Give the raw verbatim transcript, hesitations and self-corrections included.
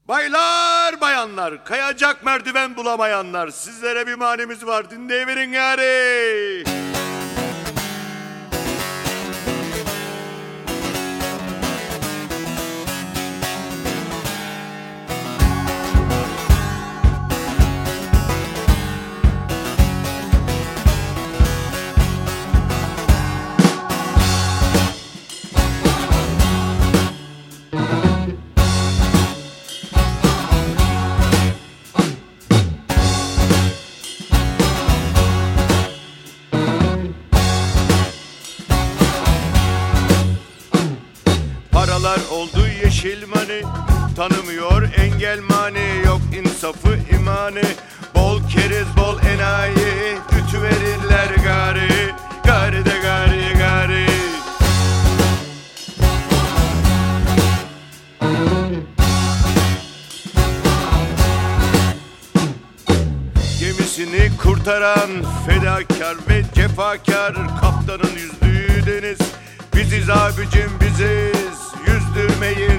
Baylar bayanlar, kayacak merdiven bulamayanlar, sizlere bir manimiz var, dinleyiverin gari. Paralar oldu yeşil mani, tanımıyor engel mani, yok insafı imani, bol keriz bol enayi, ütü verirler gari, gari de gari gari. Gemisini kurtaran fedakar ve cefakar, kaptanın yüzdüğü deniz. Biziz abicim biziz, yüzdürmeyin